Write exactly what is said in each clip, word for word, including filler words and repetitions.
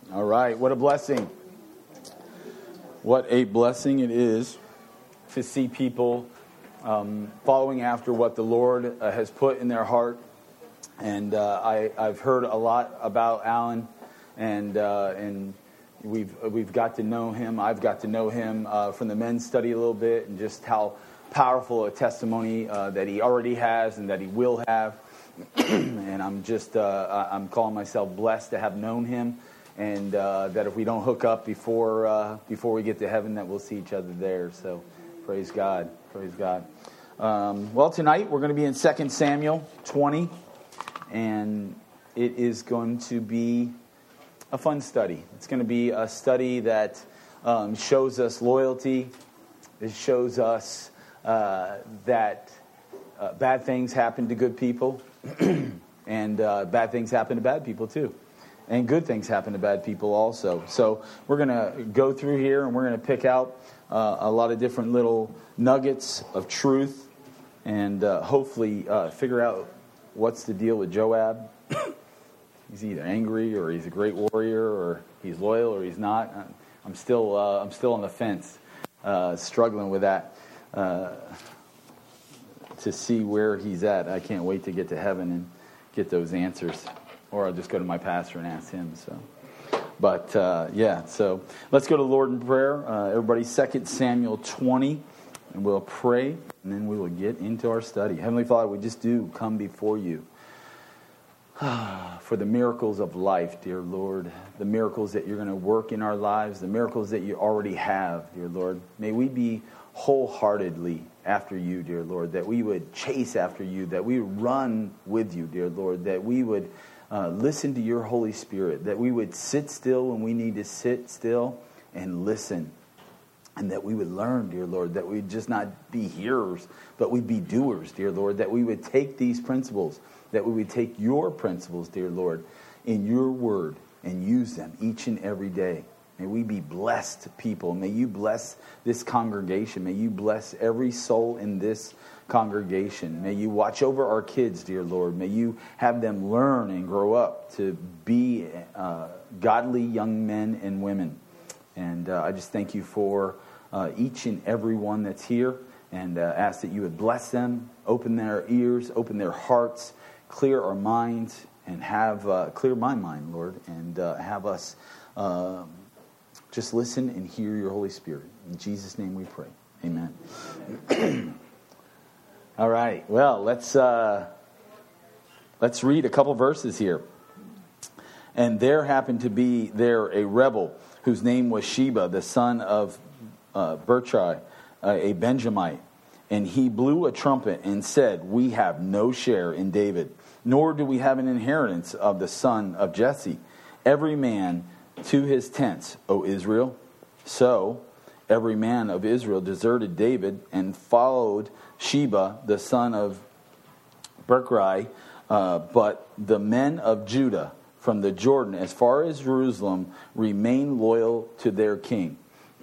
All right, what a blessing. What a blessing it is to see people um, following after what the Lord uh, has put in their heart. And uh, I, I've heard a lot about Alan, and uh, and we've we've got to know him. I've got to know him uh, from the men's study a little bit, and just how powerful a testimony uh, that he already has and that he will have. And I'm just uh, I'm calling myself blessed to have known him. And uh, that if we don't hook up before uh, before we get to heaven, that we'll see each other there. So, praise God, praise God. Um, well, tonight we're going to be in Second Samuel twenty, and it is going to be a fun study. It's going to be a study that um, shows us loyalty. It shows us uh, that uh, bad things happen to good people, and uh, bad things happen to bad people too. And good things happen to bad people also. So we're going to go through here and we're going to pick out uh, a lot of different little nuggets of truth and uh, hopefully uh, figure out what's the deal with Joab. He's either angry or he's a great warrior or he's loyal or he's not. I'm still uh, I'm still on the fence, uh, struggling with that uh, to see where he's at. I can't wait to get to heaven and get those answers. Or I'll just go to my pastor and ask him. So, But, uh, yeah, so let's go to the Lord in prayer. Uh, everybody, Second Samuel twenty, and we'll pray, and then we will get into our study. Heavenly Father, we just do come before you for the miracles of life, dear Lord, the miracles that you're going to work in our lives, the miracles that you already have, dear Lord. May we be wholeheartedly after you, dear Lord, that we would chase after you, that we would run with you, dear Lord, that we would Uh, listen to your Holy Spirit, that we would sit still when we need to sit still and listen, and that we would learn, dear Lord, that we'd just not be hearers, but we'd be doers, dear Lord, that we would take these principles, that we would take your principles, dear Lord, in your word and use them each and every day. May we be blessed people. May you bless this congregation. May you bless every soul in this congregation. May you watch over our kids, dear Lord. May you have them learn and grow up to be uh, godly young men and women. And uh, I just thank you for uh, each and every one that's here, and uh, ask that you would bless them, open their ears, open their hearts, clear our minds, and have uh, clear my mind, Lord, and uh, have us uh, just listen and hear your Holy Spirit. In Jesus' name we pray. Amen. All right. Well, let's uh, let's read a couple verses here. And there happened to be there a rebel whose name was Sheba, the son of uh, Berchai, uh, a Benjamite. And he blew a trumpet and said, "We have no share in David, nor do we have an inheritance of the son of Jesse. Every man to his tents, O Israel." So every man of Israel deserted David and followed Sheba, the son of Berchai, uh, but the men of Judah from the Jordan as far as Jerusalem remained loyal to their king.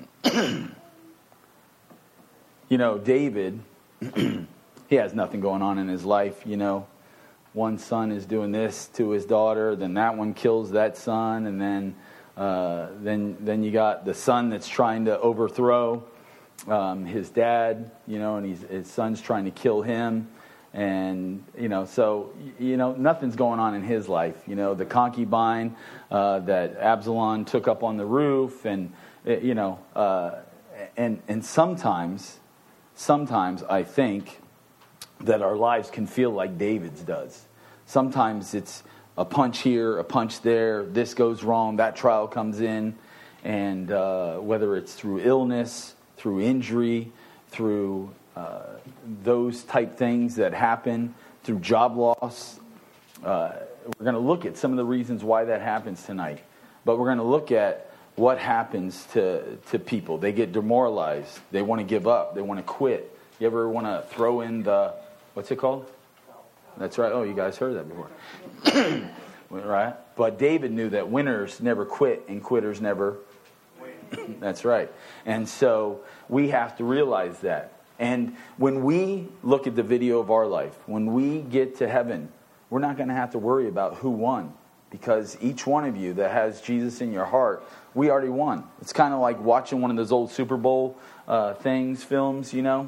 You know, David, he has nothing going on in his life, you know. One son is doing this to his daughter, then that one kills that son, and then uh, then then you got the son that's trying to overthrow Um, his dad, you know, and he's, his son's trying to kill him. And, you know, so, you know, nothing's going on in his life. You know, the concubine uh, that Absalom took up on the roof, and, you know, uh, and and sometimes, sometimes I think that our lives can feel like David's does. Sometimes it's a punch here, a punch there, this goes wrong, that trial comes in, and uh, whether it's through illness, through injury, through uh, those type things that happen, through job loss. Uh, we're going to look at some of the reasons why that happens tonight. But we're going to look at what happens to, to people. They get demoralized. They want to give up. They want to quit. You ever want to throw in the, what's it called? That's right. Oh, you guys heard that before. Right? But David knew that winners never quit and quitters never That's right. And so we have to realize that. And when we look at the video of our life, when we get to heaven, we're not going to have to worry about who won. Because each one of you that has Jesus in your heart, we already won. It's kind of like watching one of those old Super Bowl uh, things, films, you know.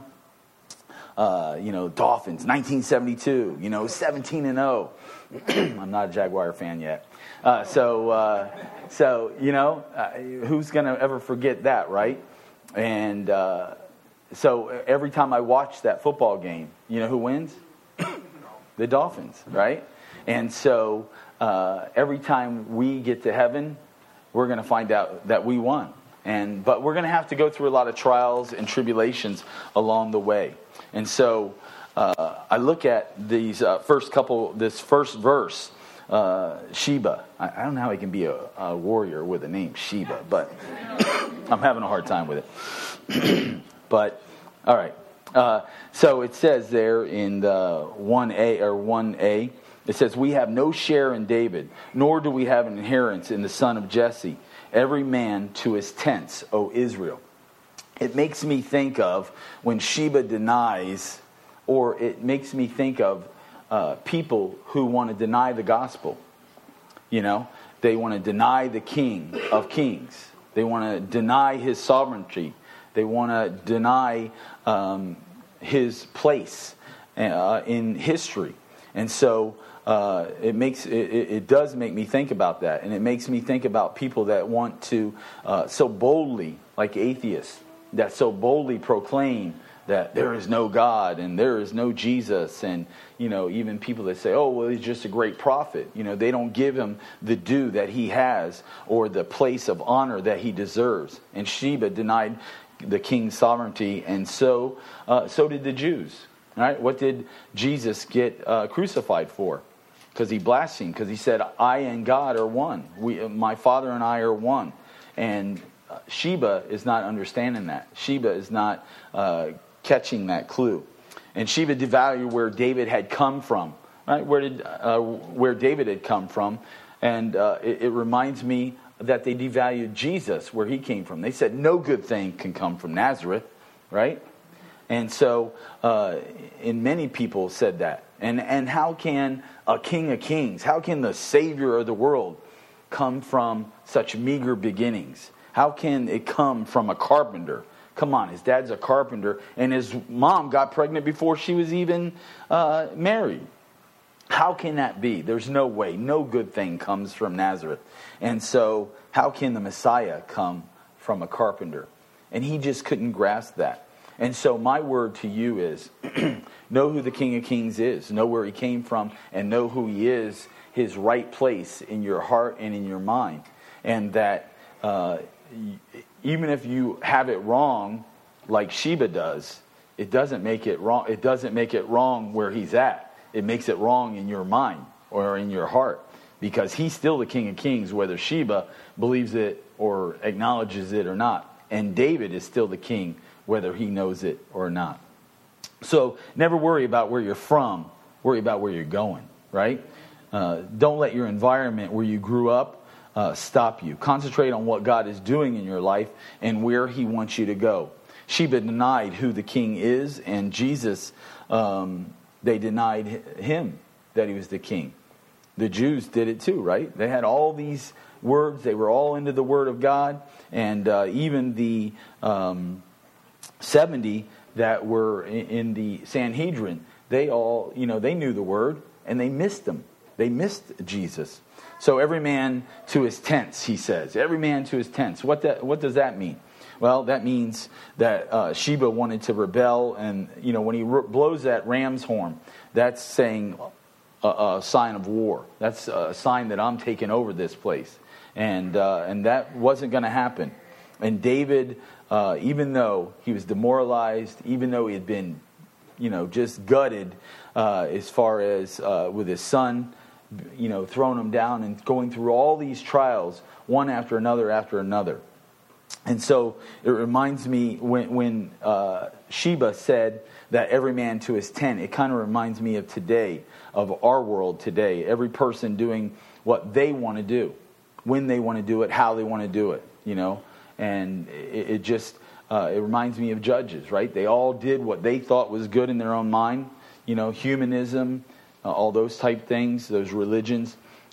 Uh, you know, Dolphins, nineteen seventy-two, you know, seventeen and oh. I'm not a Jaguar fan yet. Uh, so, uh, so you know, uh, who's going to ever forget that, right? And uh, so every time I watch that football game, you know who wins? The Dolphins, right? And so uh, every time we get to heaven, we're going to find out that we won. And but we're going to have to go through a lot of trials and tribulations along the way. And so uh, I look at these uh, first couple, this first verse, uh, Sheba. I, I don't know how he can be a, a warrior with a name Sheba, but I'm having a hard time with it. But all right. Uh, so it says there in the one A or one A, it says, "We have no share in David, nor do we have an inheritance in the son of Jesse. Every man to his tents, O Israel." It makes me think of when Sheba denies, or it makes me think of uh, people who want to deny the gospel. You know, they want to deny the King of Kings. They want to deny his sovereignty. They want to deny um, his place uh, in history. And so uh, it makes it, it does make me think about that, and it makes me think about people that want to uh, so boldly, like atheists, that so boldly proclaim that there is no God and there is no Jesus, and you know, even people that say, "Oh, well, he's just a great prophet." You know, they don't give him the due that he has or the place of honor that he deserves. And Sheba denied the king's sovereignty, and so uh, so did the Jews. Right? What did Jesus get uh, crucified for? Because he blasphemed. Because he said, "I and God are one. We, my Father and I are one." And uh, Sheba is not understanding that. Sheba is not uh, catching that clue. And Sheba devalued where David had come from. Right? Where did uh, where David had come from? And uh, it, it reminds me that they devalued Jesus where he came from. They said no good thing can come from Nazareth, right? And so, uh, and many people said that. And and how can a King of Kings, how can the Savior of the world come from such meager beginnings? How can it come from a carpenter? Come on, his dad's a carpenter, and his mom got pregnant before she was even uh, married. How can that be? There's no way. No good thing comes from Nazareth. And so, how can the Messiah come from a carpenter? And he just couldn't grasp that. And so my word to you is, know who the King of Kings is, know where he came from, and know who he is, his right place in your heart and in your mind. And that uh, even if you have it wrong, like Sheba does, it doesn't make it wrong. It doesn't make it wrong where he's at. It makes it wrong in your mind or in your heart, because he's still the King of Kings, whether Sheba believes it or acknowledges it or not. And David is still the king, whether he knows it or not. So never worry about where you're from. Worry about where you're going, right? Uh, don't let your environment where you grew up uh, stop you. Concentrate on what God is doing in your life and where he wants you to go. Sheba denied who the king is, and Jesus, um, they denied him that he was the king. The Jews did it too, right? They had all these words. They were all into the word of God. And uh, even the um, seventy that were in, in the Sanhedrin, they all, you know, they knew the word and they missed him. They missed Jesus. So every man to his tents, he says. Every man to his tents. What that, what does that mean? Well, that means that uh, Sheba wanted to rebel. And, you know, when he re- blows that ram's horn, that's saying a, a sign of war. That's a sign that I'm taking over this place. And uh, and that wasn't going to happen. And David, uh, even though he was demoralized, even though he had been, you know, just gutted uh, as far as uh, with his son, you know, throwing him down and going through all these trials, one after another after another. And so it reminds me when, when uh, Sheba said that every man to his tent, it kind of reminds me of today, of our world today. Every person doing what they want to do, when they want to do it, how they want to do it, you know. And it, it just, uh, it reminds me of Judges, right? They all did what they thought was good in their own mind, you know, humanism, uh, all those type things, those religions.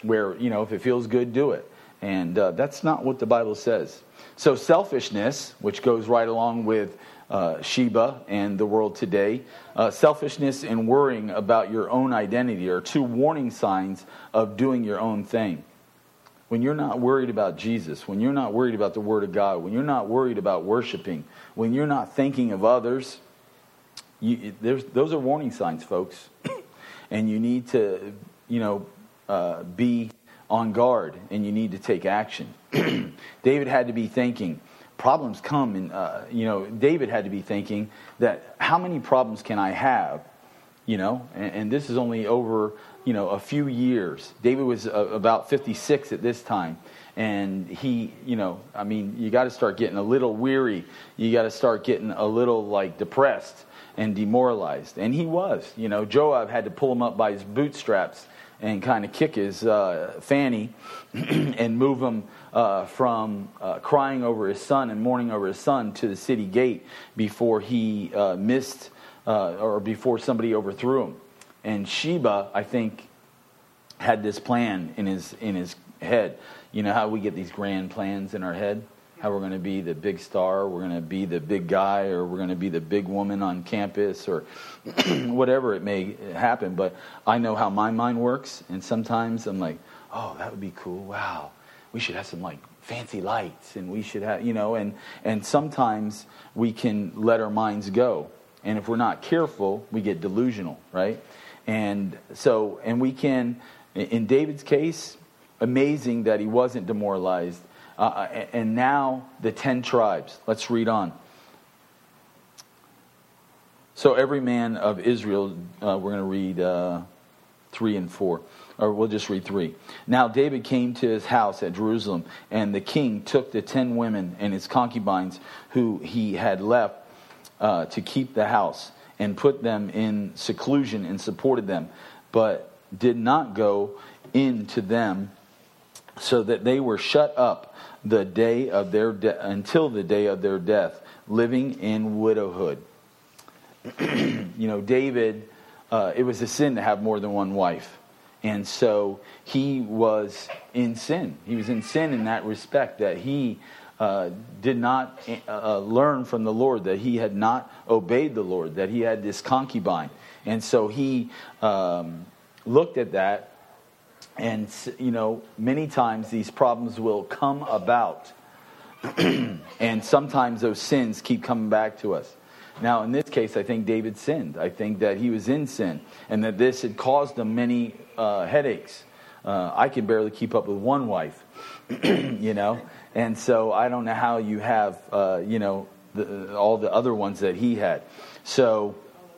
where, you know, if it feels good, do it. And uh, that's not what the Bible says. So selfishness, which goes right along with uh, Sheba and the world today, uh, selfishness and worrying about your own identity are two warning signs of doing your own thing. When you're not worried about Jesus, when you're not worried about the Word of God, when you're not worried about worshiping, when you're not thinking of others, you, there's, those are warning signs, folks. And you need to, you know, uh, be on guard, and you need to take action. David had to be thinking, problems come, and, uh, you know, David had to be thinking that how many problems can I have, you know, and, and this is only over, you know, a few years. David was uh, about fifty-six at this time, and he, you know, I mean, you got to start getting a little weary. You got to start getting a little, like, depressed and demoralized. And he was, you know, Joab had to pull him up by his bootstraps and kind of kick his uh, fanny and move him uh, from uh, crying over his son and mourning over his son to the city gate before he uh, missed uh, or before somebody overthrew him. And Sheba, I think, had this plan in his in his head. You know how we get these grand plans in our head? How we're going to be the big star, we're going to be the big guy, or we're going to be the big woman on campus, or whatever it may happen. But I know how my mind works, and sometimes I'm like, oh, that would be cool. Wow, we should have some like fancy lights, and we should have, you know, and and sometimes we can let our minds go, and if we're not careful, we get delusional, right? And so, and we can, in David's case, amazing that he wasn't demoralized. Uh, and now the ten tribes. Let's read on. So every man of Israel, uh, we're going to read uh, three and four. Or we'll just read three. Now David came to his house at Jerusalem, and the king took the ten women and his concubines who he had left uh, to keep the house, and put them in seclusion and supported them, but did not go in to them, so that they were shut up the day of their de- until the day of their death, living in widowhood. You know, David, uh, it was a sin to have more than one wife. And so he was in sin. He was in sin in that respect, that he uh, did not uh, learn from the Lord, that he had not obeyed the Lord, that he had this concubine. And so he um, looked at that. And, you know, many times these problems will come about. And sometimes those sins keep coming back to us. Now, in this case, I think David sinned. I think that he was in sin. And that this had caused him many uh, headaches. Uh, I can barely keep up with one wife. You know. And so I don't know how you have, uh, you know, the, all the other ones that he had. So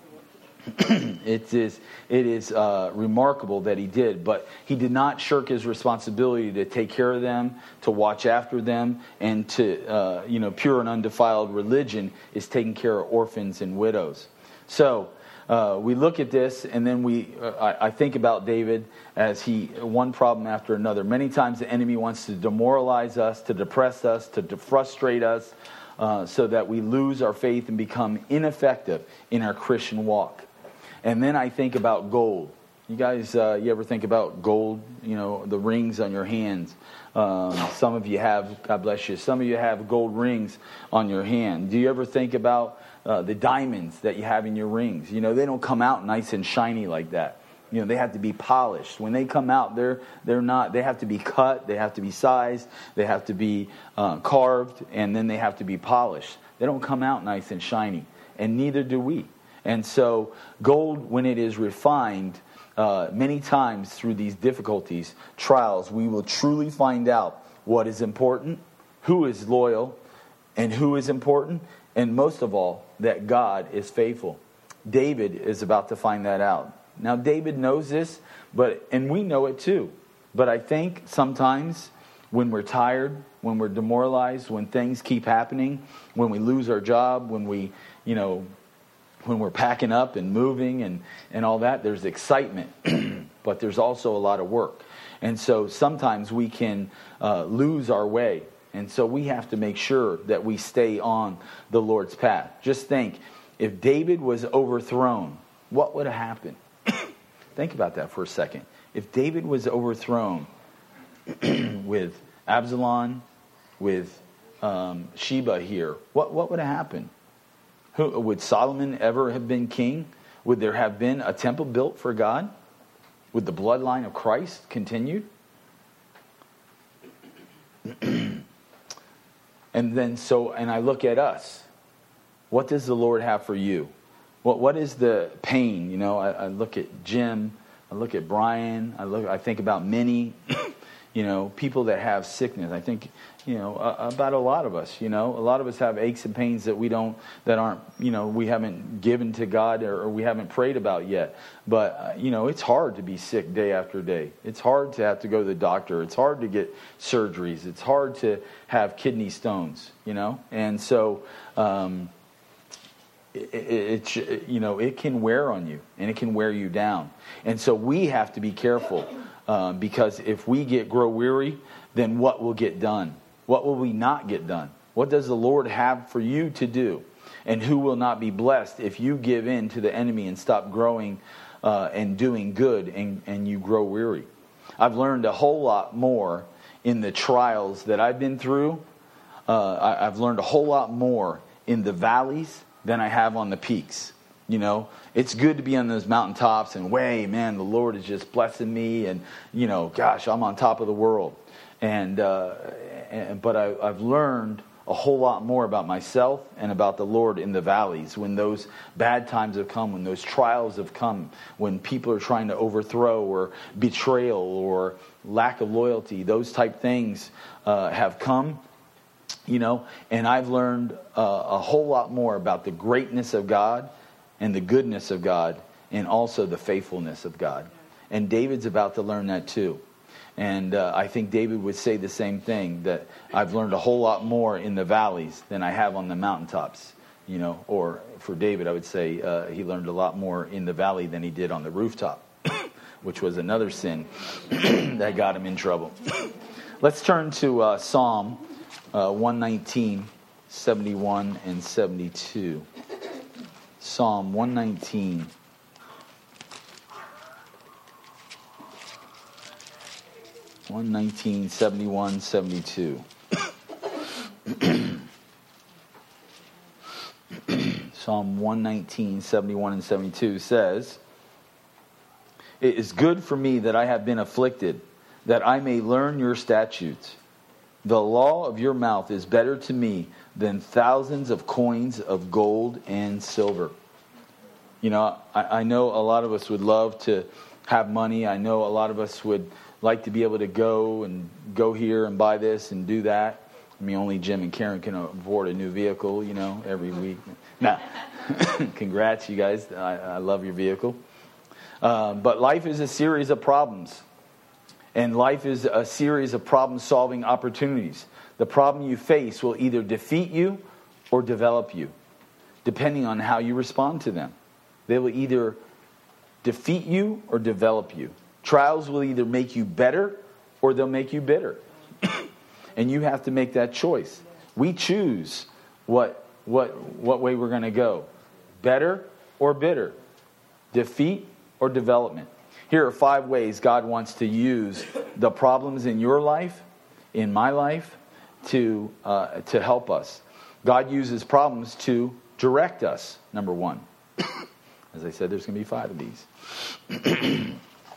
it is it is uh, remarkable that he did, but he did not shirk his responsibility to take care of them, to watch after them, and to uh, you know, pure and undefiled religion is taking care of orphans and widows. So uh, we look at this, and then we uh, I, I think about David as he one problem after another. Many times the enemy wants to demoralize us, to depress us, to, to frustrate us, uh, so that we lose our faith and become ineffective in our Christian walk. And then I think about gold. You guys, uh, you ever think about gold? You know, the rings on your hands. Um, some of you have, God bless you, some of you have gold rings on your hand. Do you ever think about uh, the diamonds that you have in your rings? You know, they don't come out nice and shiny like that. You know, they have to be polished. When they come out, they're they're not. They have to be cut. They have to be sized. They have to be uh, carved, and then they have to be polished. They don't come out nice and shiny, and neither do we. And so gold, when it is refined, uh, many times through these difficulties, trials, we will truly find out what is important, who is loyal, and who is important, and most of all, that God is faithful. David is about to find that out. Now, David knows this, but and we know it too. But I think sometimes when we're tired, when we're demoralized, when things keep happening, when we lose our job, when we, you know, when we're packing up and moving and, and all that, there's excitement, but there's also a lot of work. And so sometimes we can uh, lose our way. And so we have to make sure that we stay on the Lord's path. Just think, if David was overthrown, what would have happened? Think about that for a second. If David was overthrown, with Absalom, with um, Sheba here, what, what would have happened? Who, would Solomon ever have been king? Would there have been a temple built for God? Would the bloodline of Christ continued? And then so, and I look at us. What does the Lord have for you? What What is the pain? You know, I, I look at Jim. I look at Brian. I look. I think about Minnie. You know, people that have sickness. I think, you know, uh, about a lot of us. You know, a lot of us have aches and pains that we don't, that aren't, you know, we haven't given to God or, or we haven't prayed about yet. But, uh, you know, it's hard to be sick day after day. It's hard to have to go to the doctor. It's hard to get surgeries. It's hard to have kidney stones, you know. And so, um, it, it, it, you know, it can wear on you and it can wear you down. And so we have to be careful. Uh, because if we get grow weary, then what will get done? What will we not get done? What does the Lord have for you to do? And who will not be blessed if you give in to the enemy and stop growing uh, and doing good and, and you grow weary? I've learned a whole lot more in the trials that I've been through. Uh, I, I've learned a whole lot more in the valleys than I have on the peaks. You know, it's good to be on those mountaintops and, way, man, the Lord is just blessing me. And, you know, gosh, I'm on top of the world. And, uh, and but I, I've learned a whole lot more about myself and about the Lord in the valleys. When those bad times have come, when those trials have come, when people are trying to overthrow or betrayal or lack of loyalty, those type things uh, have come. You know, and I've learned uh, a whole lot more about the greatness of God and the goodness of God, and also the faithfulness of God. And David's about to learn that too. And uh, I think David would say the same thing, that I've learned a whole lot more in the valleys than I have on the mountaintops. You know, or for David, I would say uh, he learned a lot more in the valley than he did on the rooftop, which was another sin that got him in trouble. Let's turn to uh, Psalm uh, one nineteen, seventy-one and seventy-two. Psalm one nineteen. one nineteen, seventy-one, seventy-two. Psalm one nineteen, seventy-one and seventy-two says, "It is good for me that I have been afflicted, that I may learn your statutes. The law of your mouth is better to me than thousands of coins of gold and silver." You know, I, I know a lot of us would love to have money. I know a lot of us would like to be able to go and go here and buy this and do that. I mean, only Jim and Karen can afford a new vehicle, you know, every week. Nah. Congrats, you guys. I, I love your vehicle. Uh, but life is a series of problems. And life is a series of problem-solving opportunities. The problem you face will either defeat you or develop you, depending on how you respond to them. They will either defeat you or develop you. Trials will either make you better or they'll make you bitter. And you have to make that choice. We choose what what what way we're going to go. Better or bitter. Defeat or development. Here are five ways God wants to use the problems in your life, in my life, to uh, to help us. God uses problems to direct us, number one. As I said, there's going to be five of these.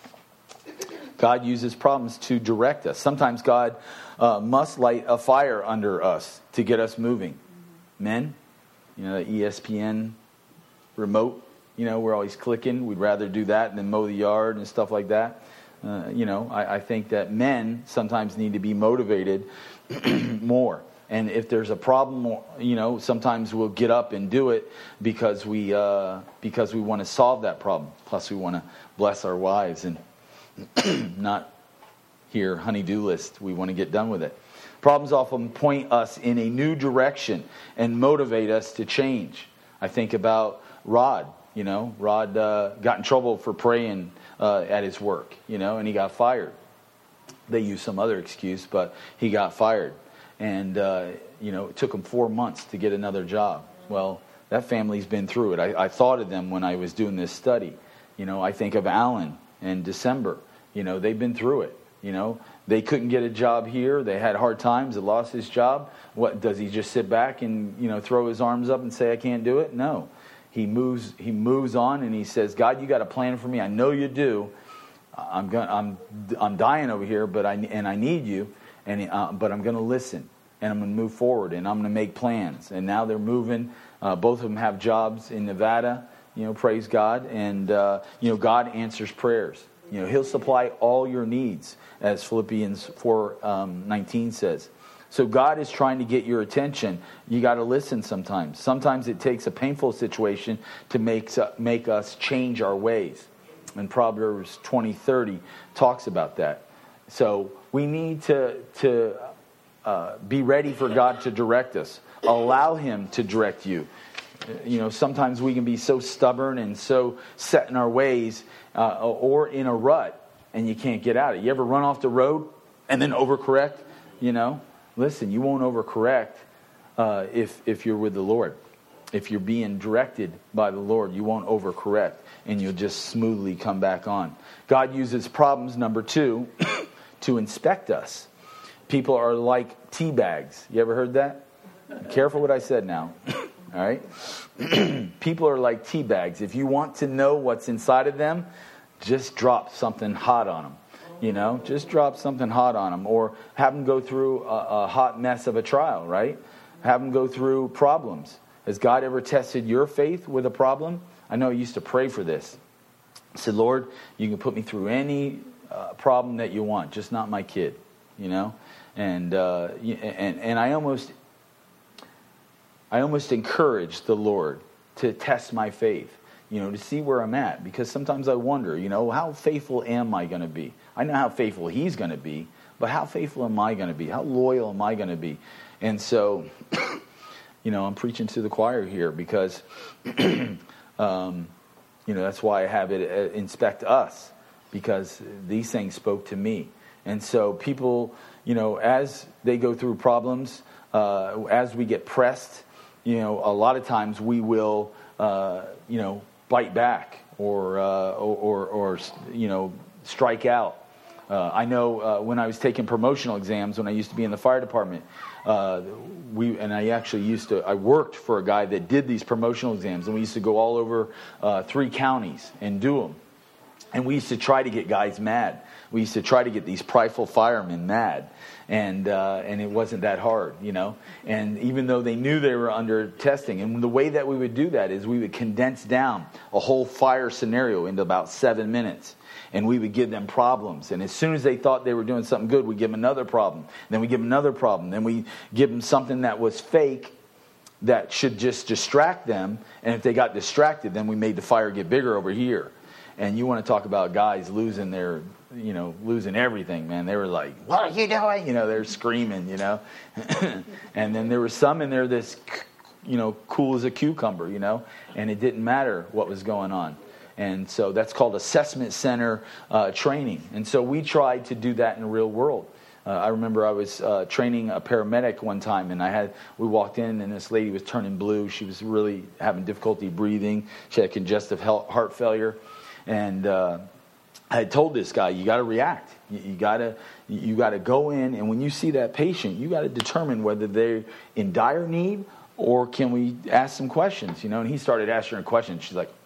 God uses problems to direct us. Sometimes God uh, must light a fire under us to get us moving. Men, you know, the E S P N remote, you know, we're always clicking. We'd rather do that than mow the yard and stuff like that. Uh, you know, I, I think that men sometimes need to be motivated more. And if there's a problem, you know, sometimes we'll get up and do it because we uh, because we want to solve that problem. Plus, we want to bless our wives and not hear honey-do list. We want to get done with it. Problems often point us in a new direction and motivate us to change. I think about Rod. You know, Rod uh, got in trouble for praying uh, at his work. You know, and he got fired. They used some other excuse, but he got fired. And, uh, you know, it took him four months to get another job. Well, that family's been through it. I, I thought of them when I was doing this study. You know, I think of Alan and December. You know, they've been through it. You know, they couldn't get a job here. They had hard times. They lost his job. What does he just sit back and, you know, throw his arms up and say, I can't do it? No. He moves he moves on and he says, God, you got a plan for me. I know you do. I'm going I'm I'm dying over here, but I and I need you, and uh, but I'm going to listen, and I'm going to move forward, and I'm going to make plans. And now they're moving. Uh, both of them have jobs in Nevada. You know, praise God, and uh, you know, God answers prayers. You know, He'll supply all your needs, as Philippians four um, nineteen says. So God is trying to get your attention. You got to listen sometimes. Sometimes it takes a painful situation to make make us change our ways. And Proverbs twenty thirty talks about that. So we need to to uh, be ready for God to direct us. Allow Him to direct you. You know, sometimes we can be so stubborn and so set in our ways, uh, or in a rut, and you can't get out of it. You ever run off the road and then overcorrect? You know, listen, you won't overcorrect uh, if if you're with the Lord. If you're being directed by the Lord, you won't overcorrect, and you'll just smoothly come back on. God uses problems, number two, to inspect us. People are like tea bags. You ever heard that? Be careful what I said now. All right? People are like tea bags. If you want to know what's inside of them, just drop something hot on them. You know, just drop something hot on them, or have them go through a, a hot mess of a trial, right? Have them go through problems. Has God ever tested your faith with a problem? I know I used to pray for this. I said, Lord, you can put me through any uh, problem that you want, just not my kid, you know? And uh, and and I almost I almost encourage the Lord to test my faith, you know, to see where I'm at. Because sometimes I wonder, you know, how faithful am I going to be? I know how faithful He's going to be, but how faithful am I going to be? How loyal am I going to be? And so, you know, I'm preaching to the choir here because, um, you know, that's why I have it uh, inspect us, because these things spoke to me. And so people, you know, as they go through problems, uh, as we get pressed, you know, a lot of times we will, uh, you know, bite back or, uh, or, or, or, you know, strike out. Uh, I know uh, when I was taking promotional exams, when I used to be in the fire department, uh, we and I actually used to, I worked for a guy that did these promotional exams, and we used to go all over uh, three counties and do them. And we used to try to get guys mad. We used to try to get these prideful firemen mad. And uh, and it wasn't that hard, you know. And even though they knew they were under testing, and the way that we would do that is we would condense down a whole fire scenario into about seven minutes. And we would give them problems. And as soon as they thought they were doing something good, we'd give them another problem. Then we give them another problem. Then we give them something that was fake that should just distract them. And if they got distracted, then we made the fire get bigger over here. And you want to talk about guys losing their, you know, losing everything, man. They were like, what are you doing? You know, they're screaming, you know. And then there was some in there that's, you know, cool as a cucumber, you know. And it didn't matter what was going on. And so that's called assessment center uh, training. And so we tried to do that in the real world. Uh, I remember I was uh, training a paramedic one time, and I had we walked in, and this lady was turning blue. She was really having difficulty breathing. She had congestive heart failure. And uh, I had told this guy, you got to react. You, you got to you got to go in, and when you see that patient, you got to determine whether they're in dire need or can we ask some questions, you know. And he started asking her questions. She's like,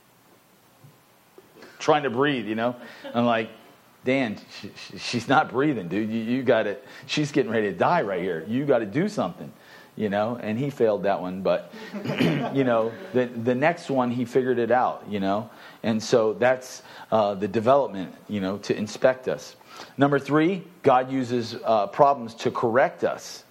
trying to breathe, you know. I'm like, Dan, she, she's not breathing, dude. You, you got to. She's getting ready to die right here. You got to do something, you know. And he failed that one, but you know, the the next one he figured it out, you know. And so that's uh, the development, you know, to inspect us. Number three, God uses uh, problems to correct us.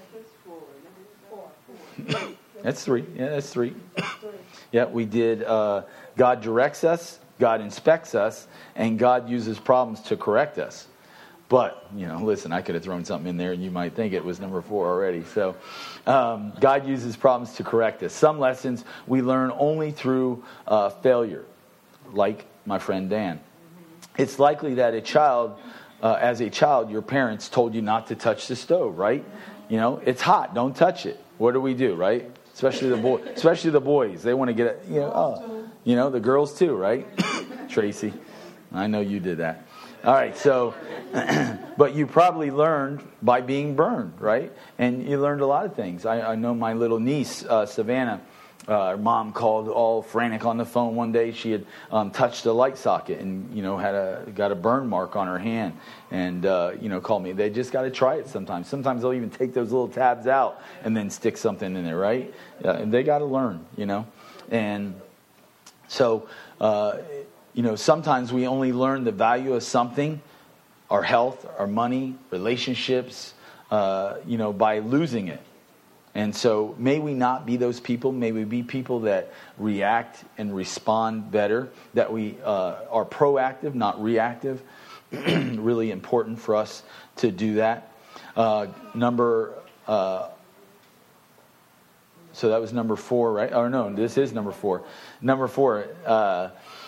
That's three. Yeah, that's three. Yeah, we did. Uh, God directs us. God inspects us, and God uses problems to correct us. But, you know, listen, I could have thrown something in there, and you might think it was number four already. So, um, God uses problems to correct us. Some lessons we learn only through uh, failure, like my friend Dan. It's likely that a child, uh, as a child, your parents told you not to touch the stove, right? You know, it's hot, don't touch it. What do we do, right? Especially the boy, especially the boys. They want to get it, you know, oh. You know, the girls too, right? Tracy, I know you did that. All right, so, But you probably learned by being burned, right? And you learned a lot of things. I, I know my little niece, uh, Savannah, uh, her mom called all frantic on the phone one day. She had um, touched a light socket and, you know, had a got a burn mark on her hand. And, uh, you know, called me. They just got to try it sometimes. Sometimes they'll even take those little tabs out and then stick something in there, right? Uh, and they got to learn, you know. And so, uh, you know, sometimes we only learn the value of something, our health, our money, relationships, uh, you know, by losing it. And so may we not be those people. May we be people that react and respond better, that we uh, are proactive, not reactive. Really important for us to do that. Uh, number, uh, so that was number four, right? Oh, no, this is number four. Number four, uh,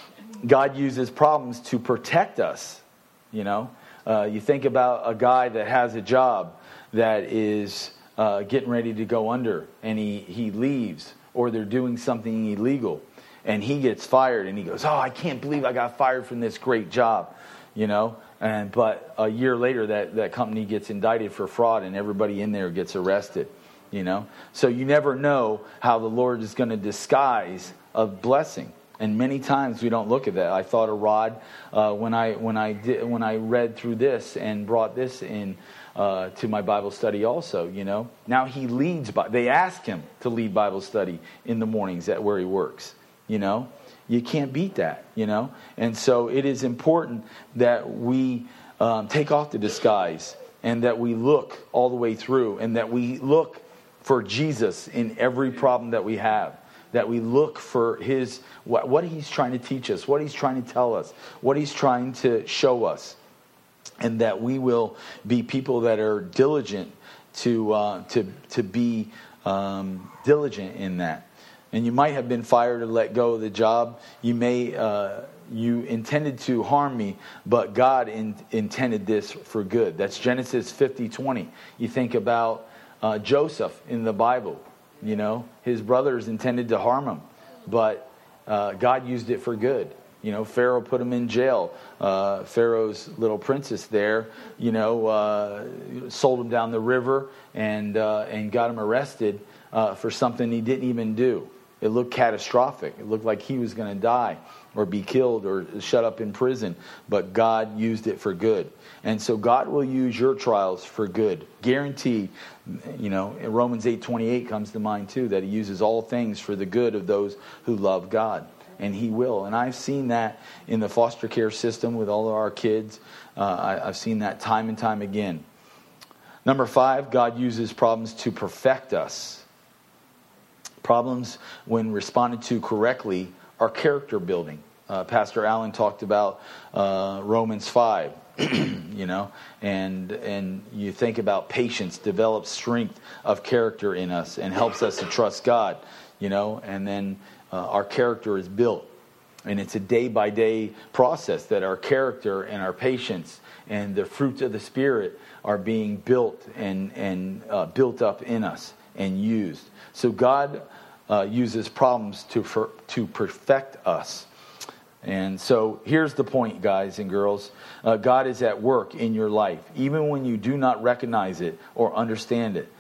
God uses problems to protect us, you know. Uh, you think about a guy that has a job that is uh, getting ready to go under, and he, he leaves, or they're doing something illegal, and he gets fired, and he goes, oh, I can't believe I got fired from this great job, you know. And but a year later, that, that company gets indicted for fraud, and everybody in there gets arrested, you know. So you never know how the Lord is going to disguise a blessing. And many times we don't look at that. I thought of Rod uh, when I when I did when I read through this and brought this in uh, to my Bible study. Also, you know, now he leads. They ask him to lead Bible study in the mornings at where he works. You know, you can't beat that. You know, and so it is important that we um, take off the disguise and that we look all the way through, and that we look for Jesus in every problem that we have. That we look for his what, what he's trying to teach us, what he's trying to tell us, what he's trying to show us, and that we will be people that are diligent to uh, to to be um, diligent in that. And you might have been fired or let go of the job. You may uh, you intended to harm me, but God in, intended this for good. That's Genesis fifty twenty. You think about uh, Joseph in the Bible. You know, his brothers intended to harm him, but uh, God used it for good. You know, Pharaoh put him in jail. Uh, Pharaoh's little princess there, you know, uh, sold him down the river and uh, and got him arrested uh, for something he didn't even do. It looked catastrophic. It looked like he was going to die or be killed or shut up in prison, but God used it for good. And so God will use your trials for good. Guaranteed. You know, Romans eight twenty-eight comes to mind too, that he uses all things for the good of those who love God. And he will. And I've seen that in the foster care system with all of our kids. Uh, I, I've seen that time and time again. Number five, God uses problems to perfect us. Problems, when responded to correctly, are character building. Uh, Pastor Allen talked about uh, Romans five. You know, and and you think about patience develops strength of character in us and helps us to trust God, you know, and then uh, our character is built. And it's a day-by-day process that our character and our patience and the fruits of the Spirit are being built and, and uh, built up in us and used. So God uh, uses problems to for, to perfect us. And so here's the point, guys and girls. Uh, God is at work in your life. Even when you do not recognize it or understand it,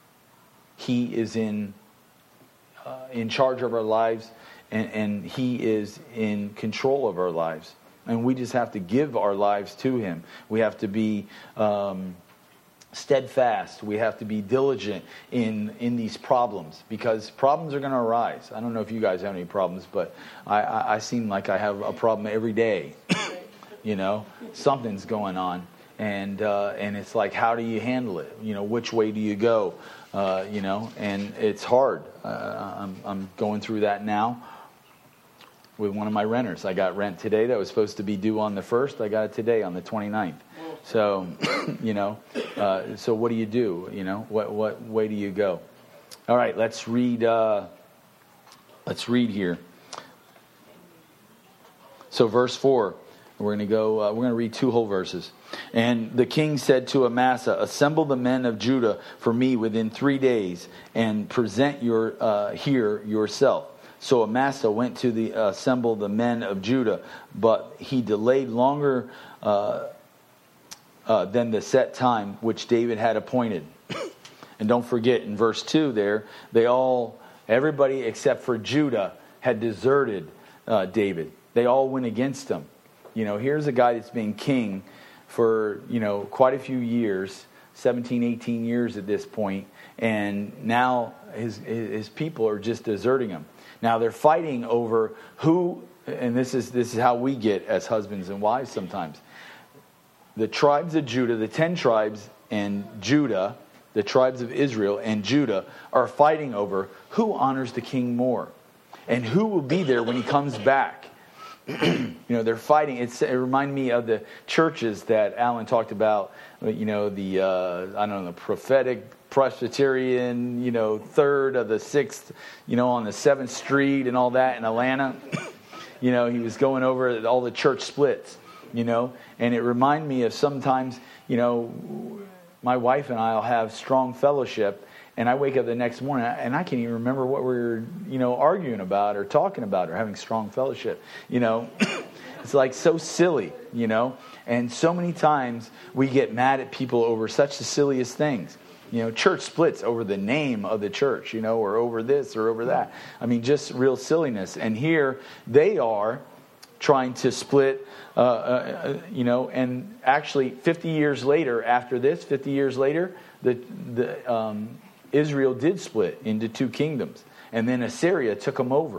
He is in uh, in charge of our lives, and, and He is in control of our lives. And we just have to give our lives to Him. We have to be um, steadfast. We have to be diligent in in these problems, because problems are going to arise. I don't know if you guys have any problems, but I, I, I seem like I have a problem every day. You know, something's going on, and uh, and it's like, how do you handle it? You know, which way do you go? Uh, you know, and it's hard. Uh, I'm I'm going through that now with one of my renters. I got rent today that was supposed to be due on the first. I got it today on the twenty-ninth. So, you know, uh, so what do you do? You know, what what way do you go? All right, let's read. Uh, let's read here. So, verse four. We're going to go. Uh, we're going to read two whole verses. And the king said to Amasa, "Assemble the men of Judah for me within three days, and present your uh, here yourself." So Amasa went to the uh, assemble the men of Judah, but he delayed longer. Uh, uh, than the set time which David had appointed. And don't forget, in verse two there, they all, everybody except for Judah had deserted uh, David. They all went against him. You know, here's a guy that's been king for, you know, quite a few years, seventeen, eighteen years at this point, and now his his people are just deserting him. Now they're fighting over who, and this is this is how we get as husbands and wives sometimes. The tribes of Judah, the ten tribes and Judah, the tribes of Israel and Judah are fighting over who honors the king more and who will be there when he comes back. You know, they're fighting. It's, it reminded me of the churches that Alan talked about, you know, the, uh, I don't know, the prophetic Presbyterian, you know, third of the sixth, you know, on the seventh Street and all that in Atlanta. You know, he was going over all the church splits, you know, and it reminded me of sometimes, you know, my wife and I will have strong fellowship, and I wake up the next morning, and I can't even remember what we were, you know, arguing about or talking about or having strong fellowship. You know, it's like so silly, you know. And so many times we get mad at people over such the silliest things. You know, church splits over the name of the church, you know, or over this or over that. I mean, just real silliness. And here they are trying to split, uh, uh, you know, and actually fifty years later, after this, fifty years later, the the um, Israel did split into two kingdoms, and then Assyria took them over,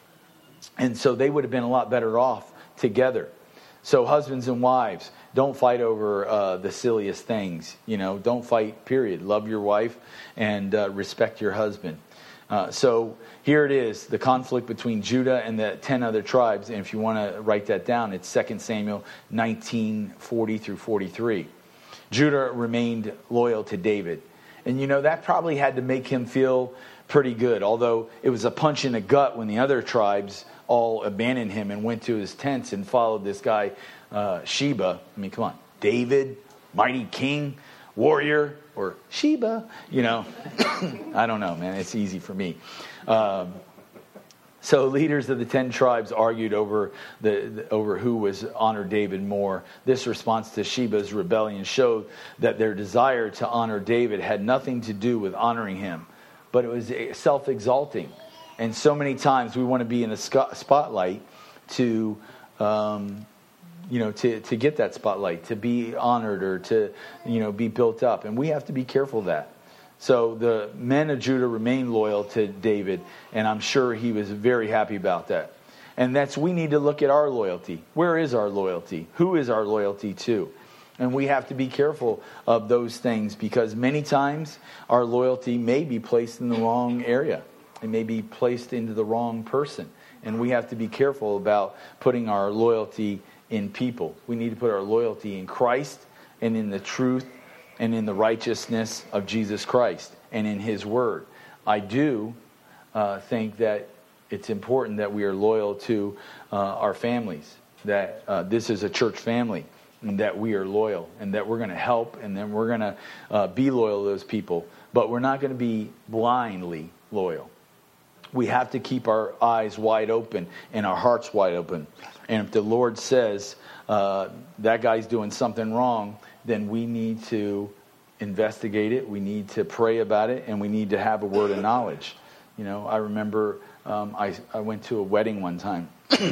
and so they would have been a lot better off together. So husbands and wives, don't fight over uh, the silliest things. You know, don't fight. Period. Love your wife and uh, respect your husband. Uh, so here it is, the conflict between Judah and the ten other tribes. And if you want to write that down, it's Second Samuel nineteen, forty through forty-three. Judah remained loyal to David. And, you know, that probably had to make him feel pretty good. Although it was a punch in the gut when the other tribes all abandoned him and went to his tents and followed this guy, uh, Sheba. I mean, come on. David, mighty king, warrior, or Sheba, you know. I don't know, man. It's easy for me. Um, so leaders of the ten tribes argued over the, the over who was honored David more. This response to Sheba's rebellion showed that their desire to honor David had nothing to do with honoring him, but it was self-exalting. And so many times we want to be in the spotlight to... Um, you know, to, to get that spotlight, to be honored or to, you know, be built up. And we have to be careful of that. So the men of Judah remained loyal to David, and I'm sure he was very happy about that. And that's, we need to look at our loyalty. Where is our loyalty? Who is our loyalty to? And we have to be careful of those things, because many times our loyalty may be placed in the wrong area. It may be placed into the wrong person. And we have to be careful about putting our loyalty in people. We need to put our loyalty in Christ and in the truth and in the righteousness of Jesus Christ and in His Word. I do uh, think that it's important that we are loyal to uh, our families, that uh, this is a church family, and that we are loyal, and that we're going to help, and then we're going to uh, be loyal to those people. But we're not going to be blindly loyal. We have to keep our eyes wide open and our hearts wide open. And if the Lord says uh, that guy's doing something wrong, then we need to investigate it. We need to pray about it, and we need to have a word of knowledge. You know, I remember um, I, I went to a wedding one time,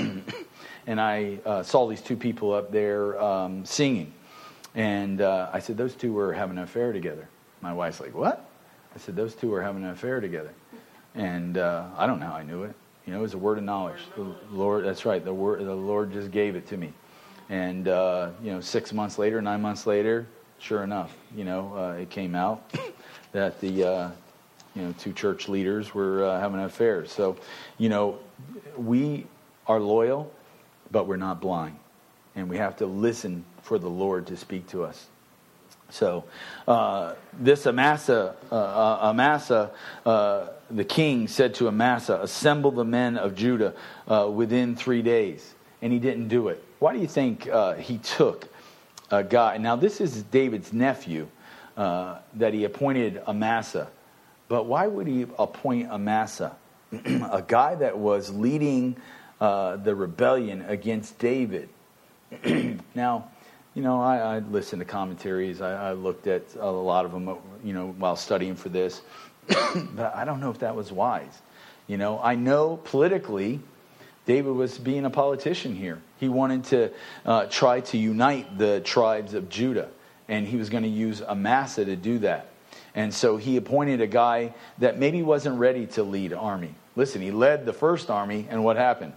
and I uh, saw these two people up there um, singing. And uh, I said, those two were having an affair together. My wife's like, what? I said, those two were having an affair together. And uh, I don't know how I knew it. You know, it was a word of knowledge. The Lord, that's right. The word, the Lord just gave it to me. And uh, you know, six months later, nine months later, sure enough, you know, uh, it came out that the uh, you know two church leaders were uh, having an affair. So, you know, we are loyal, but we're not blind, and we have to listen for the Lord to speak to us. So, uh, this Amasa, uh, Amasa, uh, the king said to Amasa, assemble the men of Judah uh, within three days. And he didn't do it. Why do you think uh, he took a guy? Now, this is David's nephew uh, that he appointed Amasa. But why would he appoint Amasa? A guy that was leading uh, the rebellion against David. Now, You know, I, I listened to commentaries. I, I looked at a lot of them, you know, while studying for this. But I don't know if that was wise. You know, I know politically David was being a politician here. He wanted to uh, try to unite the tribes of Judah. And he was going to use Amasa to do that. And so he appointed a guy that maybe wasn't ready to lead army. Listen, he led the first army, and what happened?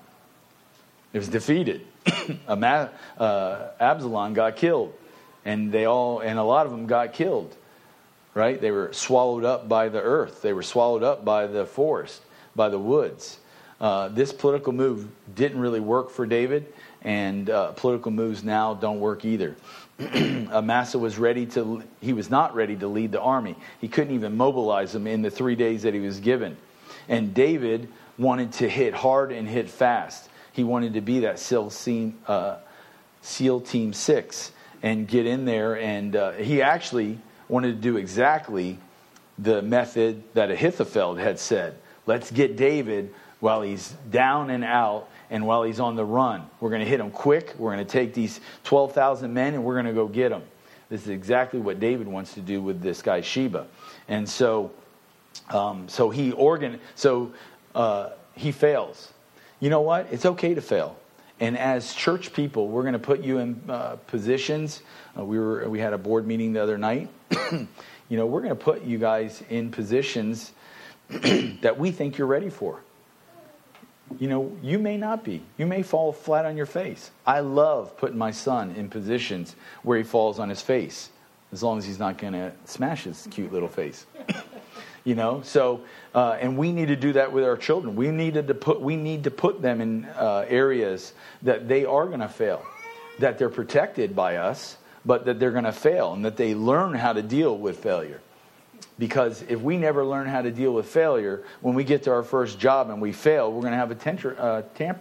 It was defeated. uh, Absalom got killed. And they all, and a lot of them got killed. Right? They were swallowed up by the earth. They were swallowed up by the forest, by the woods. Uh, this political move didn't really work for David, and uh, political moves now don't work either. Amasa was ready to, he was not ready to lead the army. He couldn't even mobilize them in the three days that he was given. And David wanted to hit hard and hit fast. He wanted to be that SEAL team, uh, SEAL Team Six and get in there. And uh, he actually wanted to do exactly the method that Ahithophel had said. Let's get David while he's down and out and while he's on the run. We're going to hit him quick. We're going to take these twelve thousand men and we're going to go get him. This is exactly what David wants to do with this guy Sheba. And so um, so he organ so uh, he fails. You know what? It's okay to fail. And as church people, we're going to put you in uh, positions. Uh, we were we had a board meeting the other night. You know, we're going to put you guys in positions that we think you're ready for. You know, you may not be. You may fall flat on your face. I love putting my son in positions where he falls on his face, as long as he's not going to smash his cute little face. You know, so uh, and we need to do that with our children. We needed to put we need to put them in uh, areas that they are going to fail, that they're protected by us, but that they're going to fail, and that they learn how to deal with failure. Because if we never learn how to deal with failure, when we get to our first job and we fail, we're going to have a tenter, uh, tamp,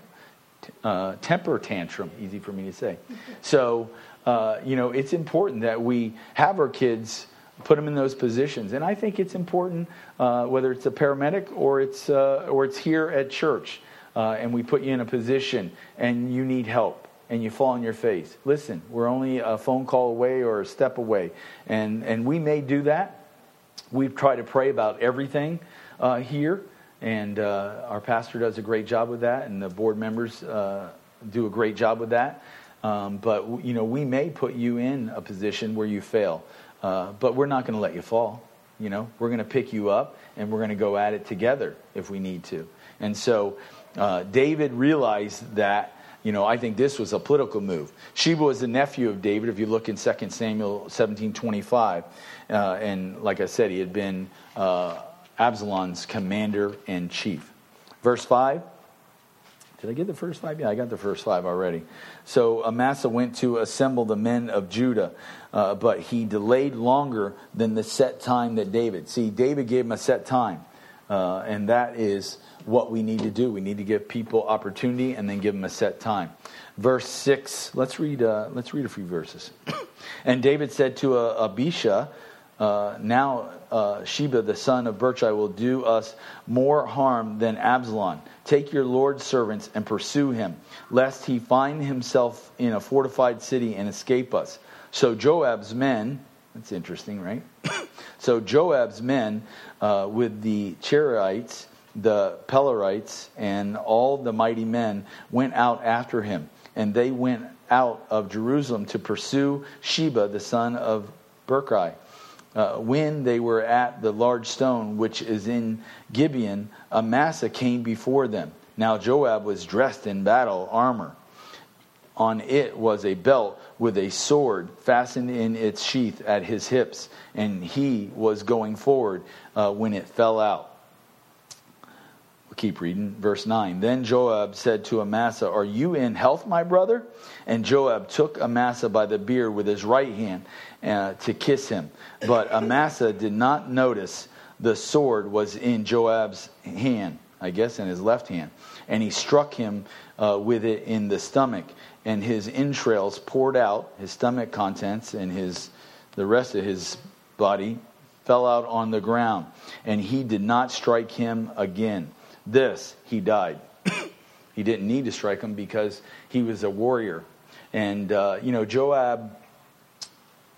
uh, temper tantrum. Easy for me to say. So, uh, you know, it's important that we have our kids, put them in those positions. And I think it's important, uh, whether it's a paramedic or it's uh, or it's here at church, uh, and we put you in a position and you need help and you fall on your face. Listen, we're only a phone call away or a step away. And, and we may do that. We've tried to pray about everything uh, here, and uh, our pastor does a great job with that, and the board members uh, do a great job with that. Um, but, you know, we may put you in a position where you fail, uh, but we're not going to let you fall. You know, we're going to pick you up, and we're going to go at it together if we need to. And so uh, David realized that. You know, I think this was a political move. Sheba was the nephew of David, if you look in Second Samuel seventeen twenty-five. Uh, and like I said, he had been uh, Absalom's commander-in-chief. Verse five. Did I get the first five? Yeah, I got the first five already. So Amasa went to assemble the men of Judah, uh, but he delayed longer than the set time that David. See, David gave him a set time, uh, and that is what we need to do. We need to give people opportunity and then give them a set time. Verse six. Let's read. Uh, let's read a few verses. And David said to uh, Abishai, uh, "Now uh, Sheba the son of Birchai will do us more harm than Absalom. Take your Lord's servants and pursue him, lest he find himself in a fortified city and escape us." So Joab's men. That's interesting, right? So Joab's men uh, with the Cherethites, the Pelarites, and all the mighty men went out after him, and they went out of Jerusalem to pursue Sheba the son of Birchai. Uh, when they were at the large stone which is in Gibeon, Amasa came before them. Now Joab was dressed in battle armor. On it was a belt with a sword fastened in its sheath at his hips, and he was going forward uh, when it fell out. Keep reading. Verse nine. Then Joab said to Amasa, "Are you in health, my brother?" And Joab took Amasa by the beard with his right hand uh, to kiss him. But Amasa did not notice the sword was in Joab's hand, I guess in his left hand. And he struck him uh, with it in the stomach. And his entrails poured out, his stomach contents, and his the rest of his body fell out on the ground. And he did not strike him again. This, he died. He didn't need to strike him because he was a warrior. And, uh, you know, Joab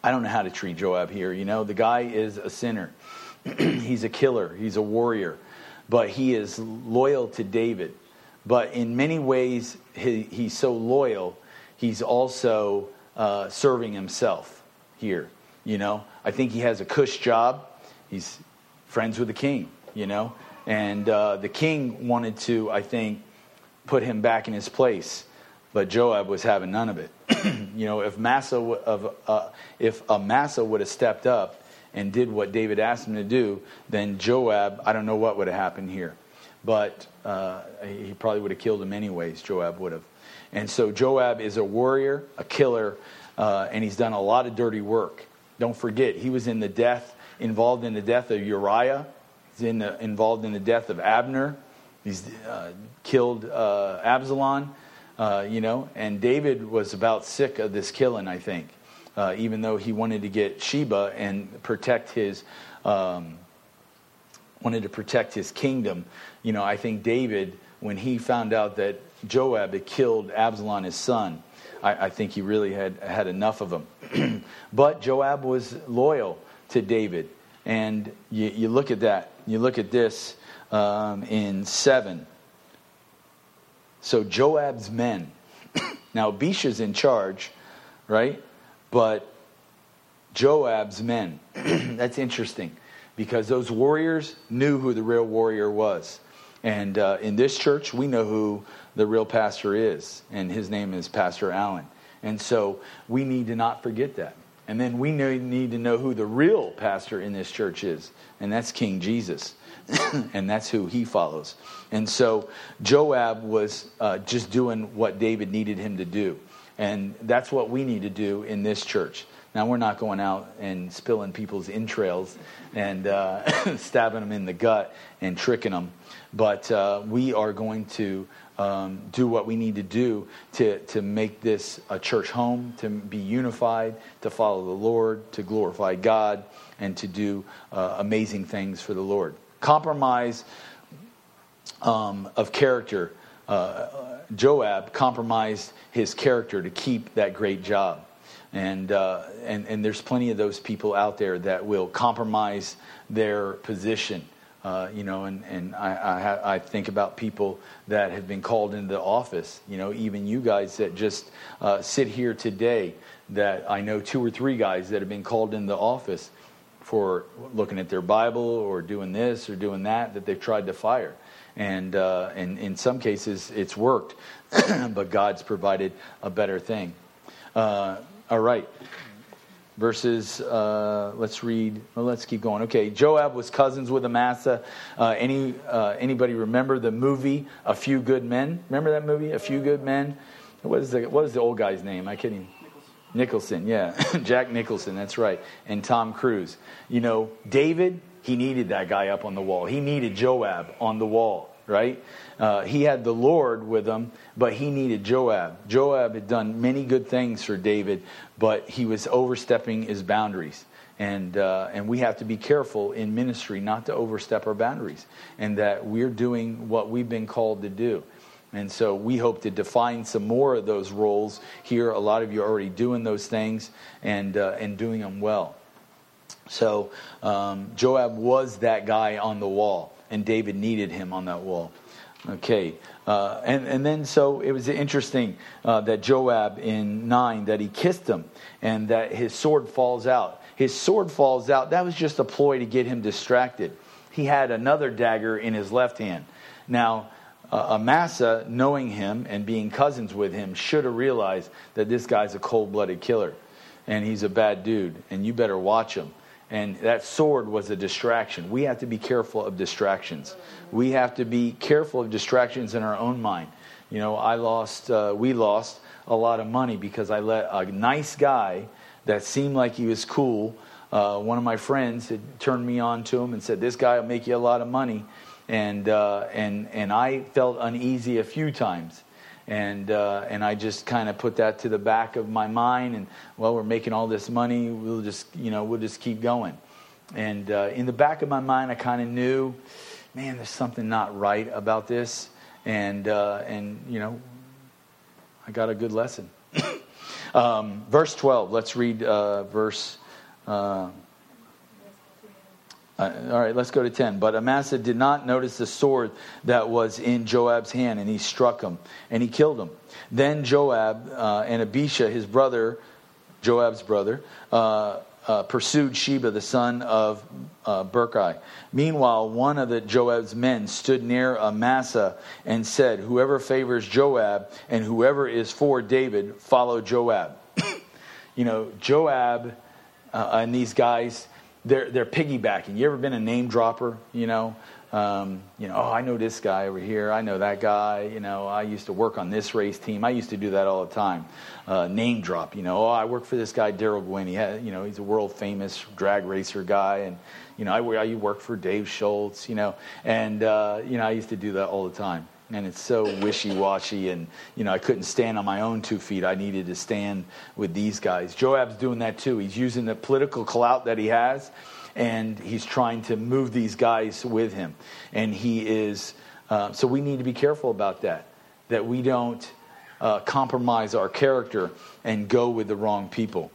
I don't know how to treat Joab here. You know, the guy is a sinner. He's a killer. He's a warrior. But he is loyal to David. But in many ways, he, he's so loyal, he's also uh, serving himself here. You know, I think he has a cush job. He's friends with the king, you know. And uh, the king wanted to, I think, put him back in his place. But Joab was having none of it. You know, if Massa, of, uh, if Amasa would have stepped up and did what David asked him to do, then Joab, I don't know what would have happened here. But uh, he probably would have killed him anyways, Joab would have. And so Joab is a warrior, a killer, uh, and he's done a lot of dirty work. Don't forget, he was in the death, involved in the death of Uriah. He's in the, involved in the death of Abner. He's uh, killed uh, Absalom. Uh, you know, and David was about sick of this killing, I think, uh, even though he wanted to get Sheba and protect his, um, wanted to protect his kingdom. You know, I think David, when he found out that Joab had killed Absalom, his son, I, I think he really had had enough of him. But Joab was loyal to David, and you, you look at that. You look at this um, in seven. So Joab's men. Now Abishai's in charge, right? But Joab's men. That's interesting because those warriors knew who the real warrior was. And uh, in this church, we know who the real pastor is. And his name is Pastor Allen. And so we need to not forget that. And then we need to know who the real pastor in this church is. And that's King Jesus. And that's who he follows. And so Joab was uh, just doing what David needed him to do. And that's what we need to do in this church. Now, we're not going out and spilling people's entrails and uh, stabbing them in the gut and tricking them. But uh, we are going to um, do what we need to do to, to make this a church home, to be unified, to follow the Lord, to glorify God, and to do uh, amazing things for the Lord. Compromise um, of character. Uh, Joab compromised his character to keep that great job. And, uh, and and there's plenty of those people out there that will compromise their position. Uh, you know, and, and I, I, ha- I think about people that have been called into the office. You know, even you guys that just uh, sit here today, that I know two or three guys that have been called into the office for looking at their Bible or doing this or doing that, that they've tried to fire. And, uh, and in some cases, it's worked. But God's provided a better thing. Uh, all right. Verses, uh, let's read, well, let's keep going. Okay, Joab was cousins with Amasa. Uh, any uh, Anybody remember the movie, A Few Good Men? Remember that movie, A Few Good Men? What is the, what is the old guy's name? I can't even... Nicholson, yeah. Jack Nicholson, that's right. And Tom Cruise. You know, David, he needed that guy up on the wall. He needed Joab on the wall, right? Uh, he had the Lord with him, but he needed Joab. Joab had done many good things for David, but he was overstepping his boundaries. And uh, and we have to be careful in ministry not to overstep our boundaries, and that we're doing what we've been called to do. And so we hope to define some more of those roles here. A lot of you are already doing those things and uh, and doing them well. So um, Joab was that guy on the wall, and David needed him on that wall. Okay, uh, and and then so it was interesting uh, that Joab in nine, that he kissed him, and that his sword falls out. His sword falls out. That was just a ploy to get him distracted. He had another dagger in his left hand. Now, Uh, Amasa, knowing him and being cousins with him, should have realized that this guy's a cold-blooded killer. And he's a bad dude. And you better watch him. And that sword was a distraction. We have to be careful of distractions. We have to be careful of distractions in our own mind. You know, I lost, uh, we lost a lot of money because I let a nice guy that seemed like he was cool, uh, one of my friends had turned me on to him and said, this guy will make you a lot of money. And uh, and and I felt uneasy a few times, and uh, and I just kind of put that to the back of my mind. And well, we're making all this money. We'll just you know we'll just keep going. And uh, in the back of my mind, I kind of knew, man, there's something not right about this. And uh, and you know, I got a good lesson. Um, verse twelve. Let's read uh, verse... Uh, Uh, all right, let's go to ten. But Amasa did not notice the sword that was in Joab's hand, and he struck him, and he killed him. Then Joab uh, and Abishai, his brother, Joab's brother, uh, uh, pursued Sheba, the son of uh, Berkai. Meanwhile, one of the Joab's men stood near Amasa and said, "Whoever favors Joab and whoever is for David, follow Joab." You know, Joab uh, and these guys... They're they're piggybacking. You ever been a name dropper? You know, um, you know. Oh, I know this guy over here. I know that guy. You know, I used to work on this race team. I used to do that all the time. Uh, name drop. You know, oh, I work for this guy Daryl Gwynn. He had, you know, he's a world famous drag racer guy, and you know, I I work for Dave Schultz. You know, and uh, you know, I used to do that all the time. And it's so wishy-washy, and you know, I couldn't stand on my own two feet. I needed to stand with these guys. Joab's doing that too. He's using the political clout that he has, and he's trying to move these guys with him. And he is. Uh, so we need to be careful about that. That we don't uh, compromise our character and go with the wrong people.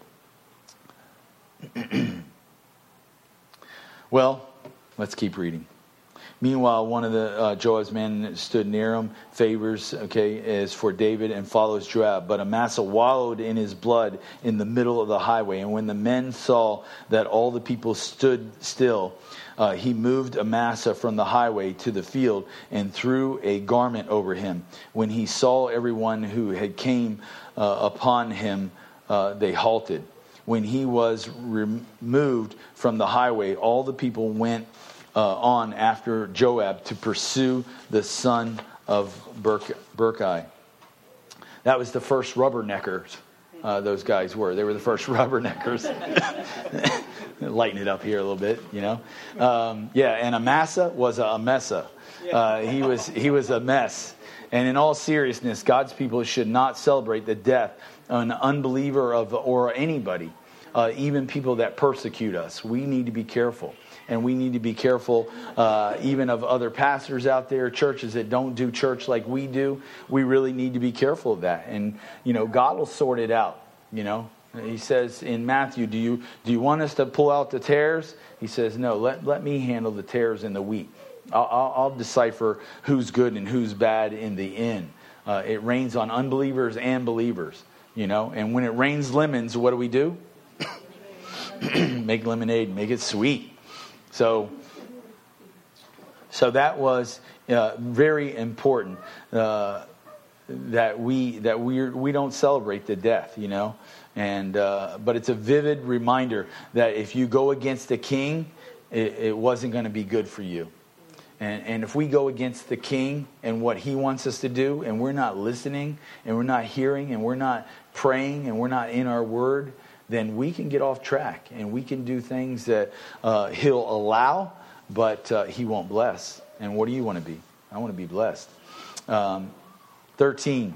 Well, let's keep reading. Meanwhile, one of the uh, Joab's men stood near him, favors, okay, is for David, and follows Joab. But Amasa wallowed in his blood in the middle of the highway. And when the men saw that all the people stood still, uh, he moved Amasa from the highway to the field and threw a garment over him. When he saw everyone who had came uh, upon him, uh, they halted. When he was removed from the highway, all the people went Uh, on after Joab to pursue the son of Berk- Berkai. That was the first rubberneckers. Uh, those guys were. They were the first rubberneckers. Lighten it up here a little bit, you know. Um, yeah, and Amasa was a messa. Uh, he was he was a mess. And in all seriousness, God's people should not celebrate the death of an unbeliever of or anybody, uh, even people that persecute us. We need to be careful. And we need to be careful uh, even of other pastors out there, churches that don't do church like we do. We really need to be careful of that. And, you know, God will sort it out, you know. He says in Matthew, do you do you want us to pull out the tares? He says, no, let, let me handle the tares and the wheat. I'll, I'll, I'll decipher who's good and who's bad in the end. Uh, it rains on unbelievers and believers, you know. And when it rains lemons, what do we do? Make lemonade, make it sweet. So, so that was uh, very important uh, that we that we we don't celebrate the death, you know, and uh, but it's a vivid reminder that if you go against the king, it, it wasn't going to be good for you, and and if we go against the king and what he wants us to do, and we're not listening, and we're not hearing, and we're not praying, and we're not in our word, then we can get off track and we can do things that uh, he'll allow, but uh, he won't bless. And what do you want to be? I want to be blessed. Um, thirteen.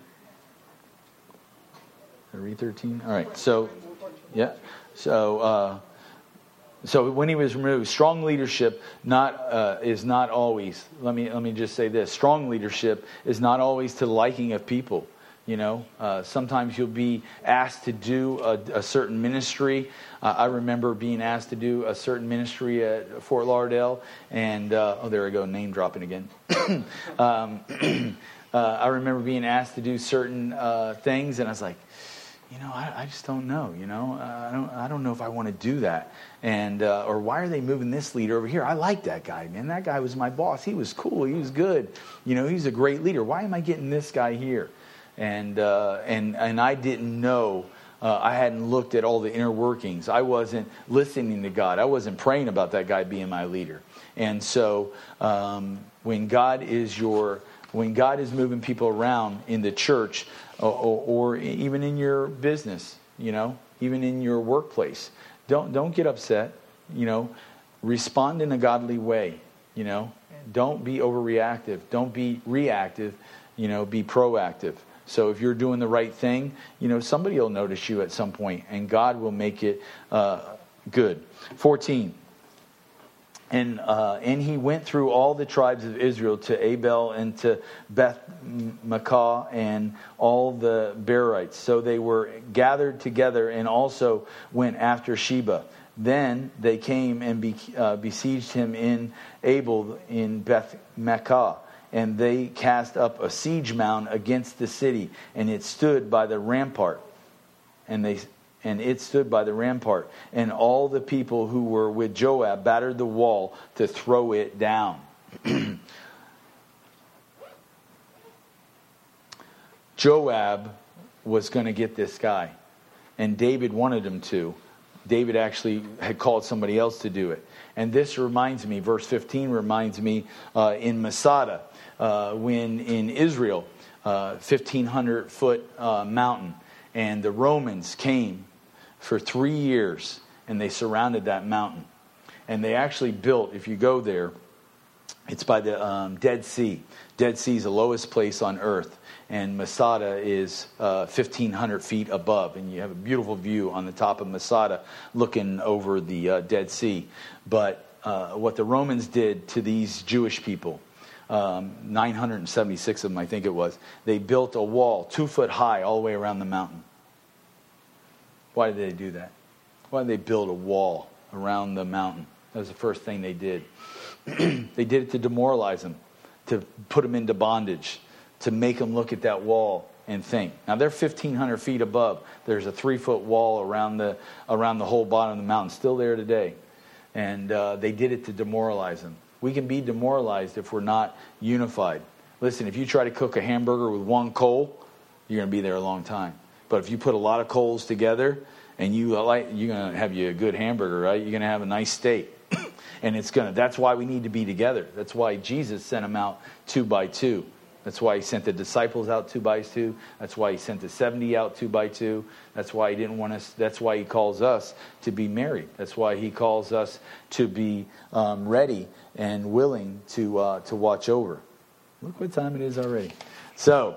Did I read thirteen? All right. So, yeah. So, uh, so when he was removed, strong leadership not uh, is not always. Let me let me just say this: strong leadership is not always to the liking of people. You know, uh, sometimes you'll be asked to do a, a certain ministry. Uh, I remember being asked to do a certain ministry at Fort Lauderdale, and uh, oh, there we go, name dropping again. um, uh, I remember being asked to do certain uh, things, and I was like, you know, I, I just don't know. You know, uh, I don't, I don't know if I want to do that. And uh, or why are they moving this leader over here? I like that guy, man. That guy was my boss. He was cool. He was good. You know, he's a great leader. Why am I getting this guy here? And uh, and and I didn't know. Uh, I hadn't looked at all the inner workings. I wasn't listening to God. I wasn't praying about that guy being my leader. And so um, when God is your, when God is moving people around in the church, or, or, or even in your business, you know, even in your workplace, don't don't get upset. You know, respond in a godly way. You know, don't be overreactive. Don't be reactive. You know, be proactive. So if you're doing the right thing, you know, somebody will notice you at some point, and God will make it uh, good. fourteen. And uh, and he went through all the tribes of Israel to Abel and to Beth Makkah and all the Berites. So they were gathered together and also went after Sheba. Then they came and be, uh, besieged him in Abel in Beth Makkah. And they cast up a siege mound against the city, and it stood by the rampart. And they and it stood by the rampart. And all the people who were with Joab battered the wall to throw it down. Joab was going to get this guy, and David wanted him to. David actually had called somebody else to do it. And this reminds me, verse fifteen reminds me uh, in Masada, uh, when in Israel, uh, fifteen hundred foot uh, mountain, and the Romans came for three years, and they surrounded that mountain. And they actually built, if you go there, it's by the um, Dead Sea. Dead Sea is the lowest place on earth. And Masada is uh, fifteen hundred feet above. And you have a beautiful view on the top of Masada looking over the uh, Dead Sea. But uh, what the Romans did to these Jewish people, um, nine hundred seventy-six of them I think it was, they built a wall two foot high all the way around the mountain. Why did they do that? Why did they build a wall around the mountain? That was the first thing they did. They did it to demoralize them, to put them into bondage, to make them look at that wall and think. Now they're fifteen hundred feet above. There's a three foot wall around the around the whole bottom of the mountain, still there today. And uh, they did it to demoralize them. We can be demoralized if we're not unified. Listen, if you try to cook a hamburger with one coal, you're going to be there a long time. But if you put a lot of coals together, and you like, you're going to have you a good hamburger, right? You're going to have a nice steak. And it's going to, that's why we need to be together. That's why Jesus sent them out two by two. That's why he sent the disciples out two by two. That's why he sent the seventy out two by two. That's why he didn't want us, that's why he calls us to be married. That's why he calls us to be um, ready and willing to uh, to watch over. Look what time it is already. So,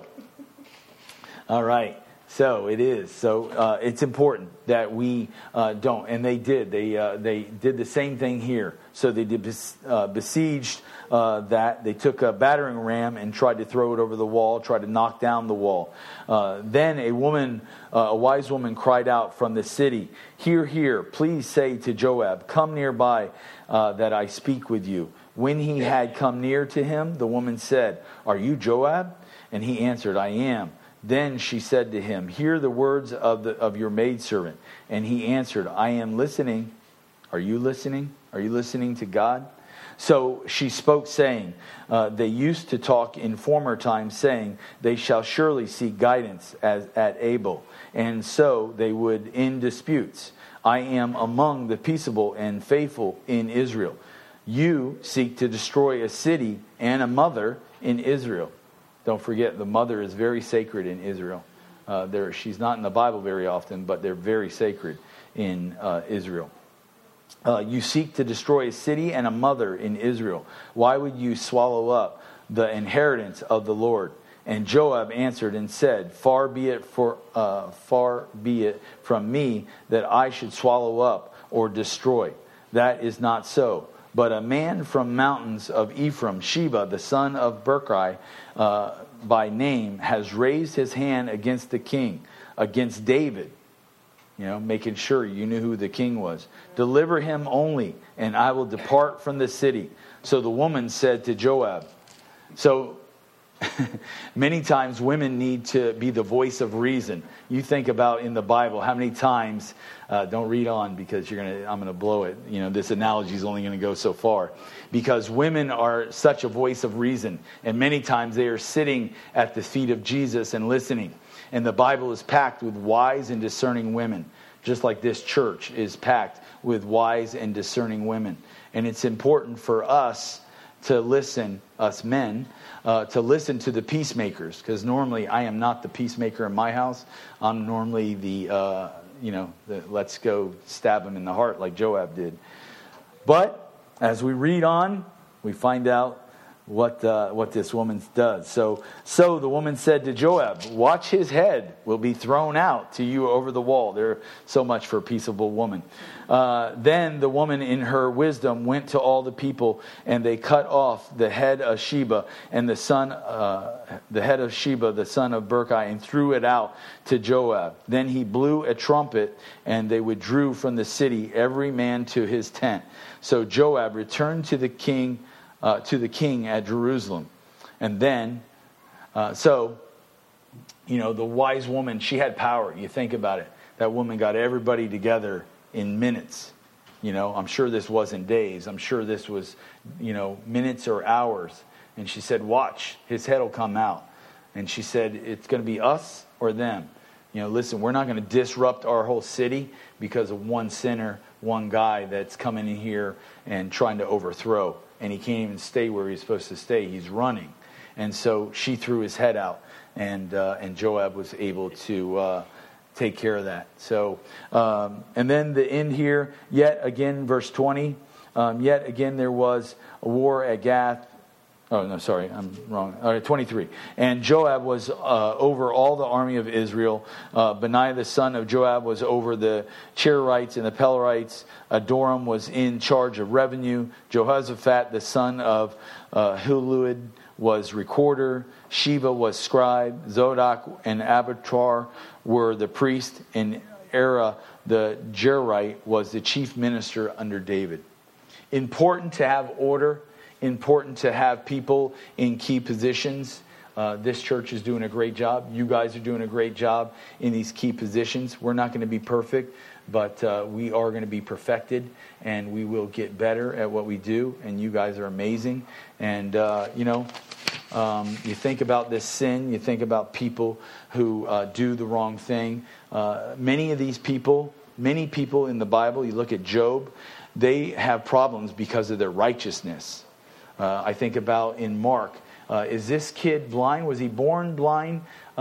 all right. So it is. So uh, it's important that we uh, don't. And they did. They uh, they did the same thing here. So they did bes- uh, besieged uh, that. They took a battering ram and tried to throw it over the wall, tried to knock down the wall. Uh, then a woman, uh, a wise woman cried out from the city, "Hear, hear, please say to Joab, come nearby uh, that I speak with you." When he had come near to him, the woman said, "Are you Joab?" And he answered, "I am." Then she said to him, "Hear the words of the of your maidservant." And he answered, "I am listening." Are you listening? Are you listening to God? So she spoke, saying, uh, they used to talk in former times, saying, "They shall surely seek guidance as at Abel." And so they would end disputes. "I am among the peaceable and faithful in Israel. You seek to destroy a city and a mother in Israel." Don't forget, the mother is very sacred in Israel. Uh, there, she's not in the Bible very often, but they're very sacred in uh, Israel. Uh, you seek to destroy a city and a mother in Israel. Why would you swallow up the inheritance of the Lord? And Joab answered and said, Far be it for uh, far be it from me that I should swallow up or destroy. That is not so. But a man from mountains of Ephraim, Sheba, the son of Berkai, uh, by name, has raised his hand against the king, against David. You know, making sure you knew who the king was. "Deliver him only, and I will depart from the city." So the woman said to Joab. So many times women need to be the voice of reason. You think about in the Bible how many times, uh, don't read on because you're gonna. I'm gonna blow it. You know, this analogy is only going to go so far, because women are such a voice of reason, and many times they are sitting at the feet of Jesus and listening. And the Bible is packed with wise and discerning women, just like this church is packed with wise and discerning women. And it's important for us to listen, us men, uh, to listen to the peacemakers, because normally I am not the peacemaker in my house. I'm normally the, uh, you know, the, let's go stab him in the heart like Joab did. But as we read on, we find out what uh, what this woman does. So, so the woman said to Joab, "Watch, his head will be thrown out to you over the wall." There, so much for a peaceable woman. Uh, then the woman, in her wisdom, went to all the people, and they cut off the head of Sheba and the son, uh, the head of Sheba, the son of Berkai, and threw it out to Joab. Then he blew a trumpet, and they withdrew from the city, every man to his tent. So Joab returned to the king. Uh, to the king at Jerusalem. And then, uh, so, you know, the wise woman, she had power. You think about it. That woman got everybody together in minutes. You know, I'm sure this wasn't days. I'm sure this was, you know, minutes or hours. And she said, watch, his head will come out. And she said, it's going to be us or them. You know, listen, we're not going to disrupt our whole city because of one sinner, one guy that's coming in here and trying to overthrow. And he can't even stay where he's supposed to stay. He's running. And so she threw his head out, and uh, and Joab was able to uh, take care of that. So, um, and then the end here, yet again, verse twenty, um, yet again there was a war at Gath. Oh, no, sorry, I'm wrong. All right, twenty-three. And Joab was uh, over all the army of Israel. Uh, Benaiah, the son of Joab, was over the Cherethites and the Pelerites. Adoram was in charge of revenue. Jehoshaphat, the son of uh, Hilud, was recorder. Sheba was scribe. Zodok and Abiathar were the priest. And Era, the Jerite, was the chief minister under David. Important to have order. Important to have people in key positions. Uh, this church is doing a great job. You guys are doing a great job in these key positions. We're not going to be perfect, but uh, we are going to be perfected, and we will get better at what we do. And you guys are amazing. And, uh, you know, um, you think about this sin. You think about people who uh, do the wrong thing. Uh, many of these people, many people in the Bible, you look at Job, they have problems because of their righteousness. Uh, I think about in Mark, uh, is this kid blind? Was he born blind uh,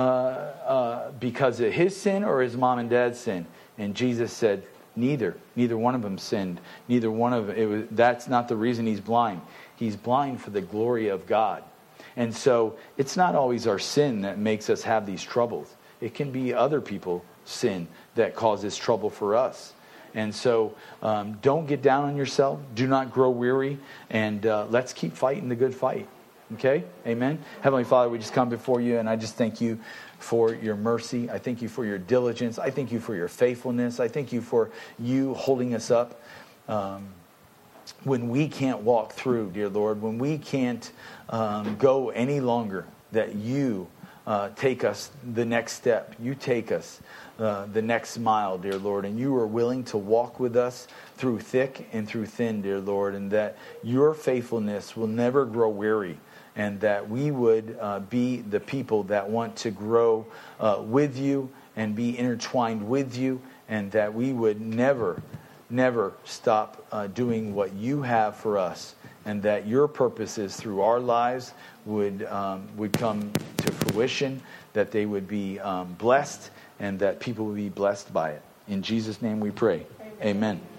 uh, because of his sin or his mom and dad's sin? And Jesus said, neither. Neither one of them sinned. Neither one of it was, that's not the reason he's blind. He's blind for the glory of God. And so it's not always our sin that makes us have these troubles. It can be other people's sin that causes trouble for us. And so um, don't get down on yourself. Do not grow weary. And uh, let's keep fighting the good fight. Okay? Amen? Heavenly Father, we just come before you, and I just thank you for your mercy. I thank you for your diligence. I thank you for your faithfulness. I thank you for you holding us up um, when we can't walk through, dear Lord, when we can't um, go any longer, that you uh, take us the next step. You take us Uh, the next mile, dear Lord, and you are willing to walk with us through thick and through thin, dear Lord, and that your faithfulness will never grow weary, and that we would uh, be the people that want to grow uh, with you and be intertwined with you, and that we would never, never stop uh, doing what you have for us, and that your purposes through our lives would um, would come to fruition, that they would be um, blessed, and that people will be blessed by it. In Jesus' name we pray. Amen. Amen.